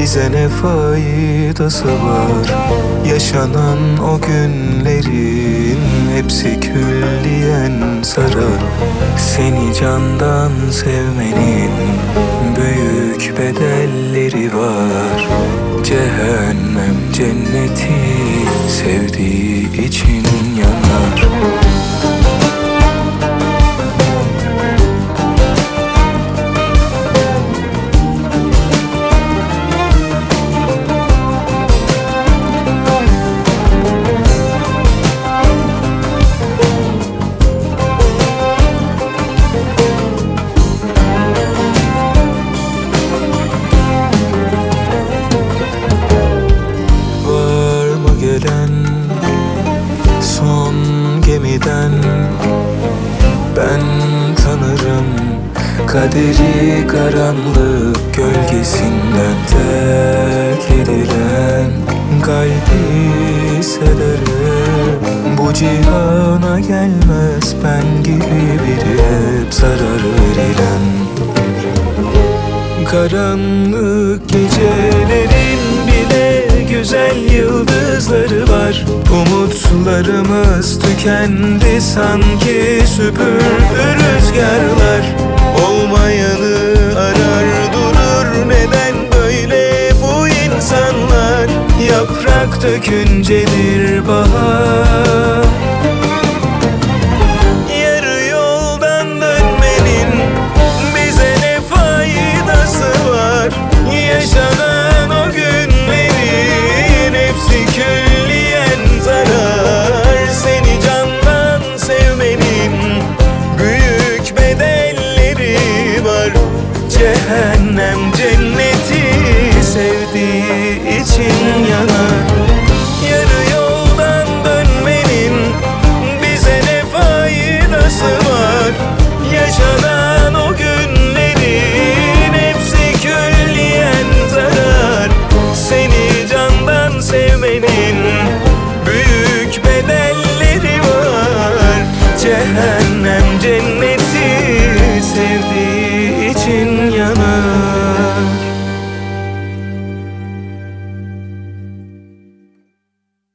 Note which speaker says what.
Speaker 1: Bize ne faydası var? Yaşanan o günlerin hepsi külliyen zarar. Seni candan sevmenin büyük bedelleri var. Cehennem cenneti sevdiği için yanar. Son gemiden ben tanırım kaderi, karanlık gölgesinden terk edilen kalbi hissederim. Bu cihana gelmez ben gibi biri, hep zarar verilen. Karanlık gecelerin bile güzel yıldızları var. Umutlarımız tükendi sanki, süpürdü rüzgarlar. Olmayanı arar durur, neden böyle bu insanlar? Yaprak döküncedir bahar. Yarı yoldan dönmenin bize ne faydası var? Yaşanan o günlerin hepsi külliyen zarar. Seni candan sevmenin büyük bedelleri var. Cehennem cenneti sevdiği için yanar. Yarı yoldan dönmenin bize ne faydası var? Yaşanan o günlerin hepsi külliyen zarar. Seni candan sevmenin büyük bedelleri var. Cehennem cennet